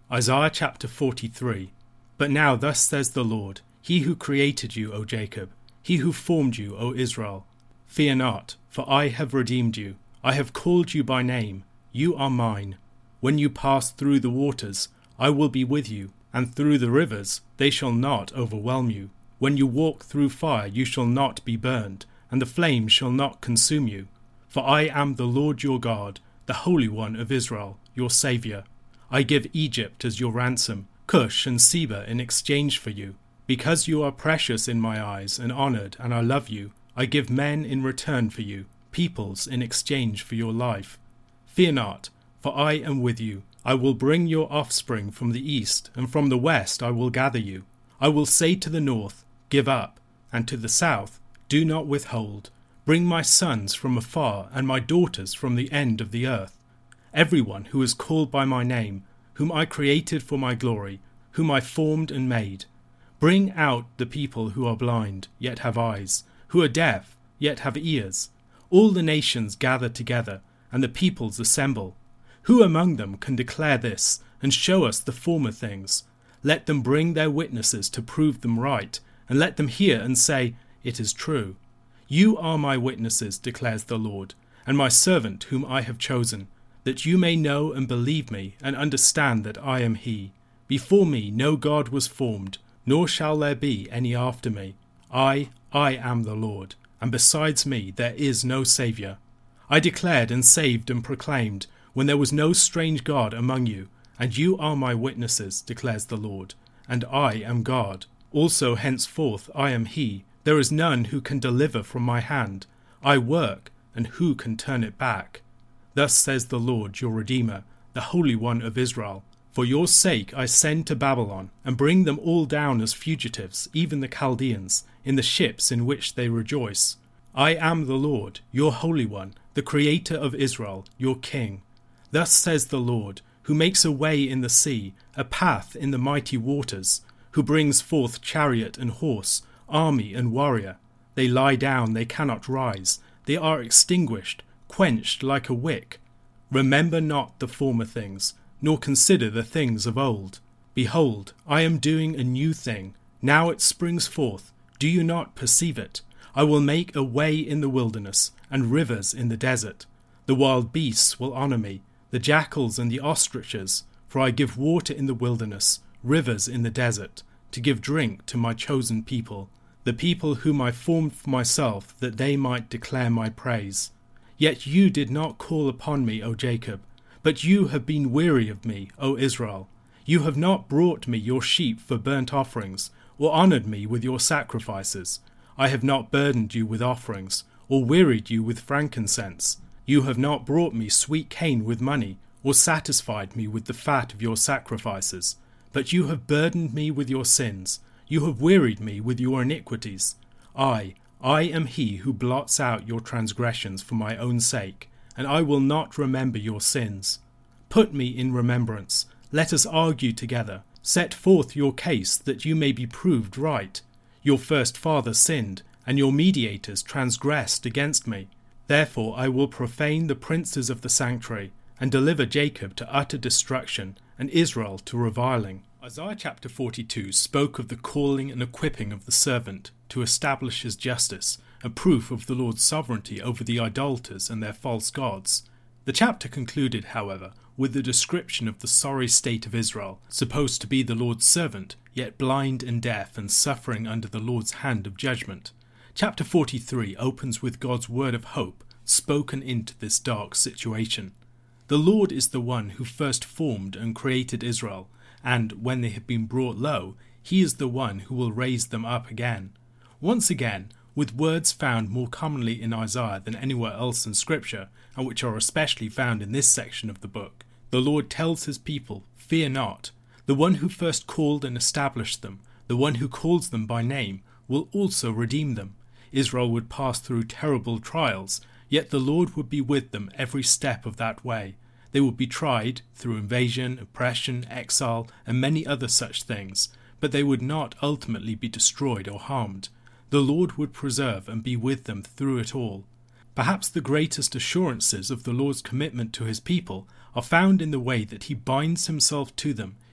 Isaiah chapter 43. But now thus says the Lord, He who created you, O Jacob, He who formed you, O Israel. Fear not, for I have redeemed you. I have called you by name. You are mine. When you pass through the waters, I will be with you, and through the rivers, they shall not overwhelm you. When you walk through fire, you shall not be burned, and the flames shall not consume you. For I am the Lord your God, the Holy One of Israel, your Saviour. I give Egypt as your ransom, Cush and Seba in exchange for you. Because you are precious in my eyes and honoured, and I love you, I give men in return for you, peoples in exchange for your life. Fear not, for I am with you. I will bring your offspring from the east, and from the west I will gather you. I will say to the north, Give up, and to the south, Do not withhold. Bring my sons from afar, and my daughters from the end of the earth. Everyone who is called by my name, whom I created for my glory, whom I formed and made. Bring out the people who are blind, yet have eyes, who are deaf, yet have ears. All the nations gather together, and the peoples assemble. Who among them can declare this, and show us the former things? Let them bring their witnesses to prove them right, and let them hear and say, It is true. You are my witnesses, declares the Lord, and my servant whom I have chosen, that you may know and believe me, and understand that I am he. Before me no God was formed, nor shall there be any after me. I am the Lord, and besides me there is no Saviour. I declared and saved and proclaimed, when there was no strange God among you, and you are my witnesses, declares the Lord, and I am God. Also henceforth I am he. There is none who can deliver from my hand. I work, and who can turn it back? Thus says the Lord your Redeemer, the Holy One of Israel. For your sake I send to Babylon, and bring them all down as fugitives, even the Chaldeans, in the ships in which they rejoice. I am the Lord, your Holy One, the Creator of Israel, your King. Thus says the Lord, who makes a way in the sea, a path in the mighty waters, who brings forth chariot and horse, army and warrior. They lie down, they cannot rise. They are extinguished, quenched like a wick. Remember not the former things, nor consider the things of old. Behold, I am doing a new thing. Now it springs forth. Do you not perceive it? I will make a way in the wilderness, and rivers in the desert. The wild beasts will honour me, the jackals and the ostriches, for I give water in the wilderness, rivers in the desert, to give drink to my chosen people, the people whom I formed for myself, that they might declare my praise. Yet you did not call upon me, O Jacob, but you have been weary of me, O Israel. You have not brought me your sheep for burnt offerings, or honoured me with your sacrifices. I have not burdened you with offerings, or wearied you with frankincense. You have not brought me sweet cane with money, or satisfied me with the fat of your sacrifices. But you have burdened me with your sins. You have wearied me with your iniquities. I am he who blots out your transgressions for my own sake, and I will not remember your sins. Put me in remembrance. Let us argue together. Set forth your case, that you may be proved right. Your first father sinned, and your mediators transgressed against me. Therefore I will profane the princes of the sanctuary, and deliver Jacob to utter destruction, and Israel to reviling. Isaiah chapter 42 spoke of the calling and equipping of the servant to establish his justice, a proof of the Lord's sovereignty over the idolaters and their false gods. The chapter concluded, however, with the description of the sorry state of Israel, supposed to be the Lord's servant, yet blind and deaf and suffering under the Lord's hand of judgment. Chapter 43 opens with God's word of hope, spoken into this dark situation. The Lord is the one who first formed and created Israel, and when they have been brought low, he is the one who will raise them up again. Once again, with words found more commonly in Isaiah than anywhere else in Scripture, and which are especially found in this section of the book, the Lord tells his people, Fear not. The one who first called and established them, the one who calls them by name, will also redeem them. Israel would pass through terrible trials, yet the Lord would be with them every step of that way. They would be tried through invasion, oppression, exile, and many other such things, but they would not ultimately be destroyed or harmed. The Lord would preserve and be with them through it all. Perhaps the greatest assurances of the Lord's commitment to his people are found in the way that he binds himself to them,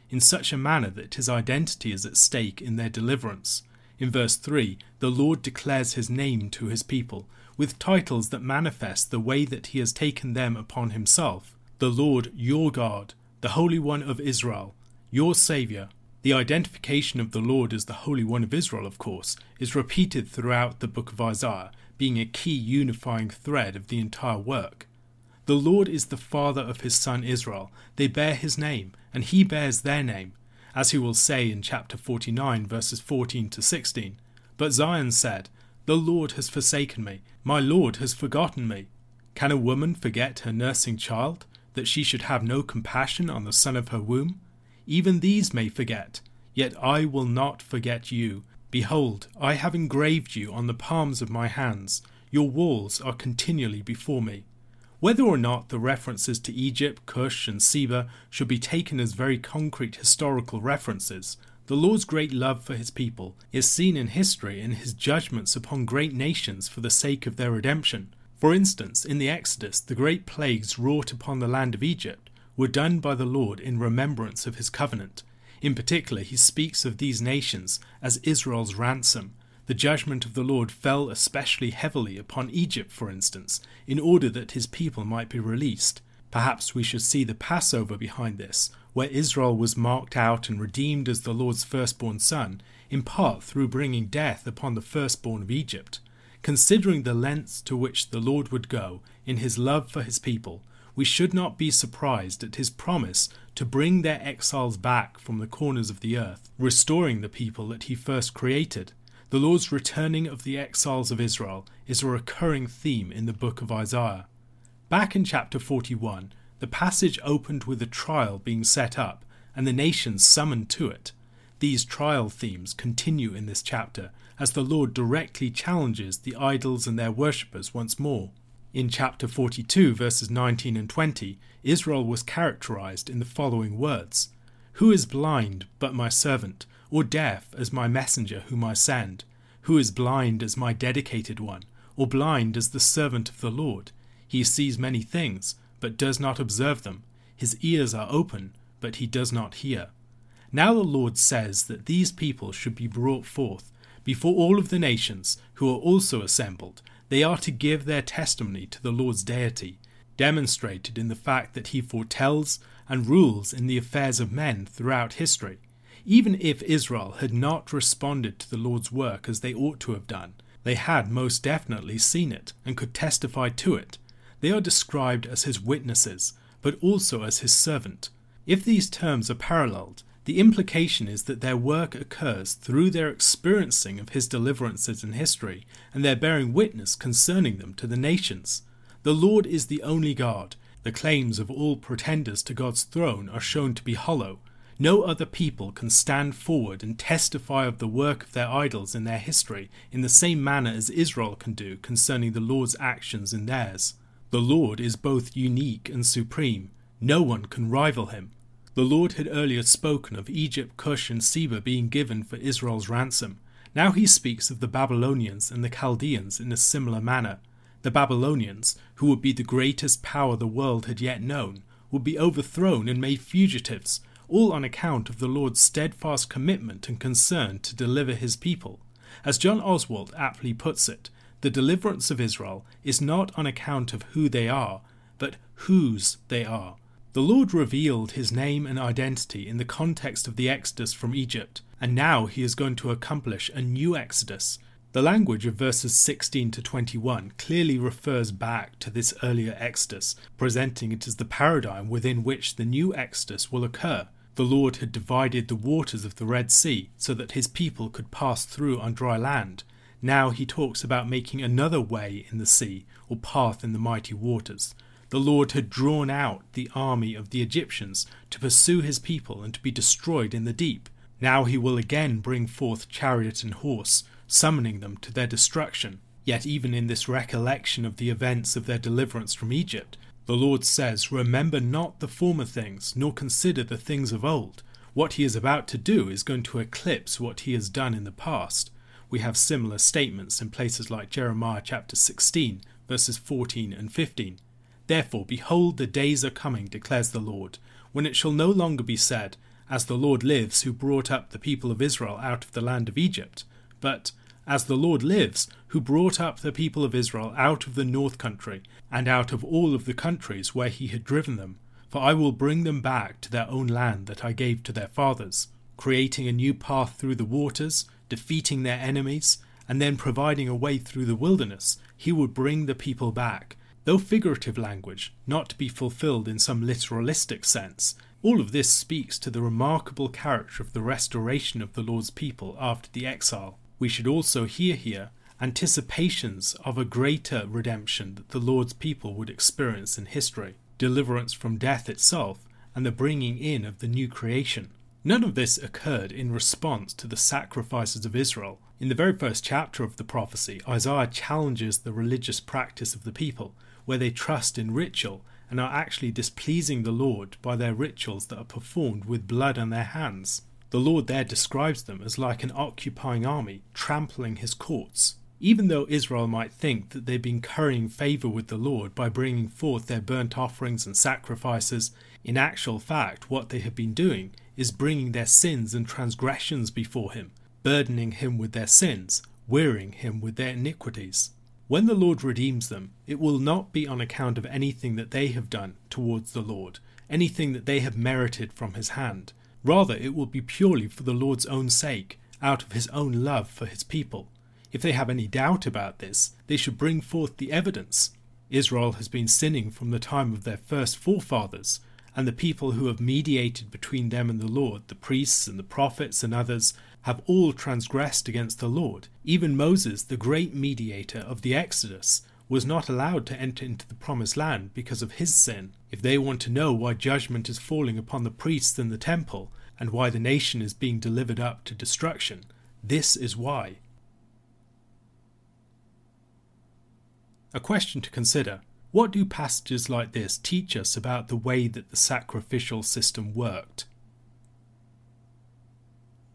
in such a manner that his identity is at stake in their deliverance. In verse 3, the Lord declares his name to his people, with titles that manifest the way that he has taken them upon himself. The Lord, your God, the Holy One of Israel, your Saviour. The identification of the Lord as the Holy One of Israel, of course, is repeated throughout the book of Isaiah, being a key unifying thread of the entire work. The Lord is the Father of his son Israel. They bear his name, and he bears their name, as he will say in chapter 49, verses 14 to 16. But Zion said, "The Lord has forsaken me, my Lord has forgotten me." Can a woman forget her nursing child, that she should have no compassion on the son of her womb? Even these may forget, yet I will not forget you. Behold, I have engraved you on the palms of my hands. Your walls are continually before me. Whether or not the references to Egypt, Cush, and Seba should be taken as very concrete historical references, the Lord's great love for his people is seen in history in his judgments upon great nations for the sake of their redemption. For instance, in the Exodus, the great plagues wrought upon the land of Egypt were done by the Lord in remembrance of his covenant. In particular, he speaks of these nations as Israel's ransom. The judgment of the Lord fell especially heavily upon Egypt, for instance, in order that his people might be released. Perhaps we should see the Passover behind this, where Israel was marked out and redeemed as the Lord's firstborn son, in part through bringing death upon the firstborn of Egypt. Considering the lengths to which the Lord would go in his love for his people, we should not be surprised at his promise to bring their exiles back from the corners of the earth, restoring the people that he first created. The Lord's returning of the exiles of Israel is a recurring theme in the book of Isaiah. Back in chapter 41, the passage opened with a trial being set up and the nations summoned to it. These trial themes continue in this chapter as the Lord directly challenges the idols and their worshippers once more. In chapter 42, verses 19 and 20, Israel was characterized in the following words: "Who is blind but my servant, or deaf as my messenger whom I send? Who is blind as my dedicated one, or blind as the servant of the Lord? He sees many things, but does not observe them. His ears are open, but he does not hear." Now the Lord says that these people should be brought forth before all of the nations who are also assembled. They are to give their testimony to the Lord's deity, demonstrated in the fact that he foretells and rules in the affairs of men throughout history. Even if Israel had not responded to the Lord's work as they ought to have done, they had most definitely seen it and could testify to it. They are described as his witnesses, but also as his servant. If these terms are paralleled, the implication is that their work occurs through their experiencing of his deliverances in history and their bearing witness concerning them to the nations. The Lord is the only God. The claims of all pretenders to God's throne are shown to be hollow. No other people can stand forward and testify of the work of their idols in their history in the same manner as Israel can do concerning the Lord's actions in theirs. The Lord is both unique and supreme. No one can rival him. The Lord had earlier spoken of Egypt, Cush, and Seba being given for Israel's ransom. Now he speaks of the Babylonians and the Chaldeans in a similar manner. The Babylonians, who would be the greatest power the world had yet known, would be overthrown and made fugitives, all on account of the Lord's steadfast commitment and concern to deliver his people. As John Oswalt aptly puts it, the deliverance of Israel is not on account of who they are, but whose they are. The Lord revealed his name and identity in the context of the exodus from Egypt, and now he is going to accomplish a new exodus. The language of verses 16 to 21 clearly refers back to this earlier exodus, presenting it as the paradigm within which the new exodus will occur. The Lord had divided the waters of the Red Sea so that his people could pass through on dry land. Now he talks about making another way in the sea, or path in the mighty waters. The Lord had drawn out the army of the Egyptians to pursue his people and to be destroyed in the deep. Now he will again bring forth chariot and horse, summoning them to their destruction. Yet even in this recollection of the events of their deliverance from Egypt, the Lord says, "Remember not the former things, nor consider the things of old." What he is about to do is going to eclipse what he has done in the past. We have similar statements in places like Jeremiah chapter 16, verses 14 and 15. "Therefore, behold, the days are coming, declares the Lord, when it shall no longer be said, "As the Lord lives, who brought up the people of Israel out of the land of Egypt," but "As the Lord lives, who brought up the people of Israel out of the north country, and out of all of the countries where he had driven them. For I will bring them back to their own land that I gave to their fathers," creating a new path through the waters, defeating their enemies, and then providing a way through the wilderness. He would bring the people back, though figurative language, not to be fulfilled in some literalistic sense. All of this speaks to the remarkable character of the restoration of the Lord's people after the exile. We should also hear here anticipations of a greater redemption that the Lord's people would experience in history, deliverance from death itself, and the bringing in of the new creation. None of this occurred in response to the sacrifices of Israel. In the very first chapter of the prophecy, Isaiah challenges the religious practice of the people, where they trust in ritual and are actually displeasing the Lord by their rituals that are performed with blood on their hands. The Lord there describes them as like an occupying army, trampling his courts. Even though Israel might think that they've been currying favour with the Lord by bringing forth their burnt offerings and sacrifices, in actual fact what they have been doing is bringing their sins and transgressions before him, burdening him with their sins, wearying him with their iniquities. When the Lord redeems them, it will not be on account of anything that they have done towards the Lord, anything that they have merited from his hand. Rather, it will be purely for the Lord's own sake, out of his own love for his people. If they have any doubt about this, they should bring forth the evidence. Israel has been sinning from the time of their first forefathers, and the people who have mediated between them and the Lord, the priests and the prophets and others, have all transgressed against the Lord. Even Moses, the great mediator of the Exodus, was not allowed to enter into the promised land because of his sin. If they want to know why judgment is falling upon the priests in the temple, and why the nation is being delivered up to destruction, this is why. A question to consider: what do passages like this teach us about the way that the sacrificial system worked?